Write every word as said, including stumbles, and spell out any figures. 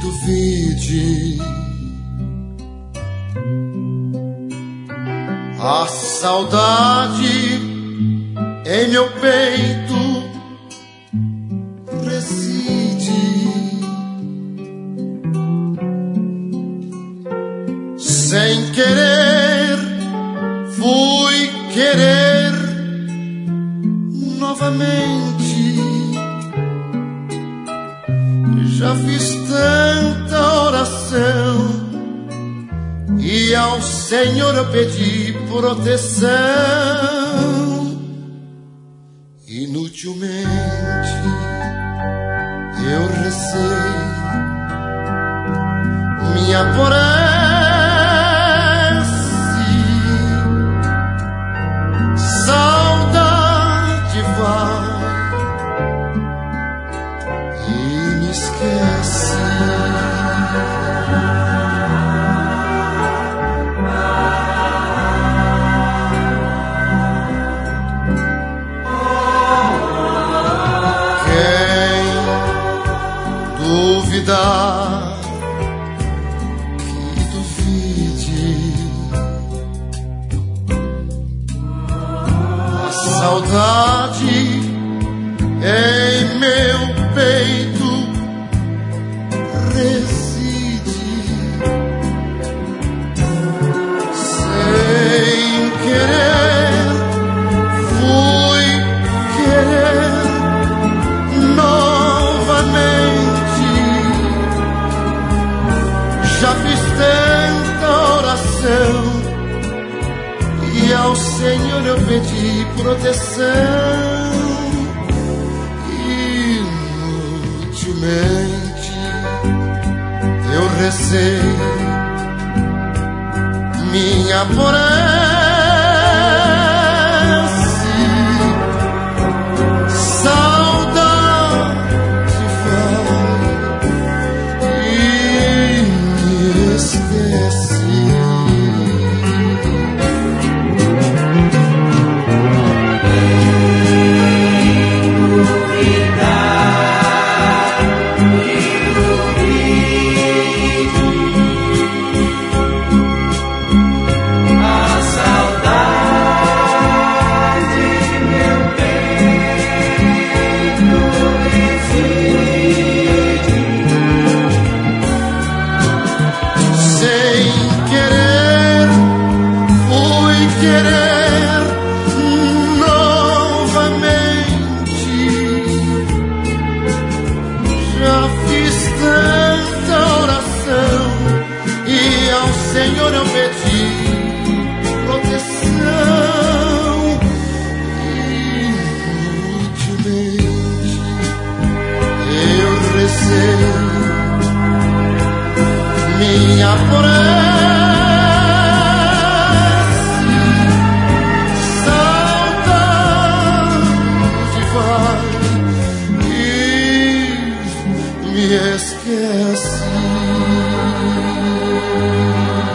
duvide. A saudade em meu peito reside. Sem querer fui querer novamente. Já fiz tanta oração e ao Senhor eu pedi proteção. Inutilmente eu recei minha prece. Saudade vai e me esquece. Duvidar, que duvide. A saudade em meu peito reside. Sem querer fui querer novamente. Já fiz tanta oração e ao Senhor eu pedi proteção. Inutilmente eu recei minha prece. Saudade vai e me esquece. Senhor, eu pedi proteção. Inutilmente eu recei minha prece. Saudade vai e me esquece.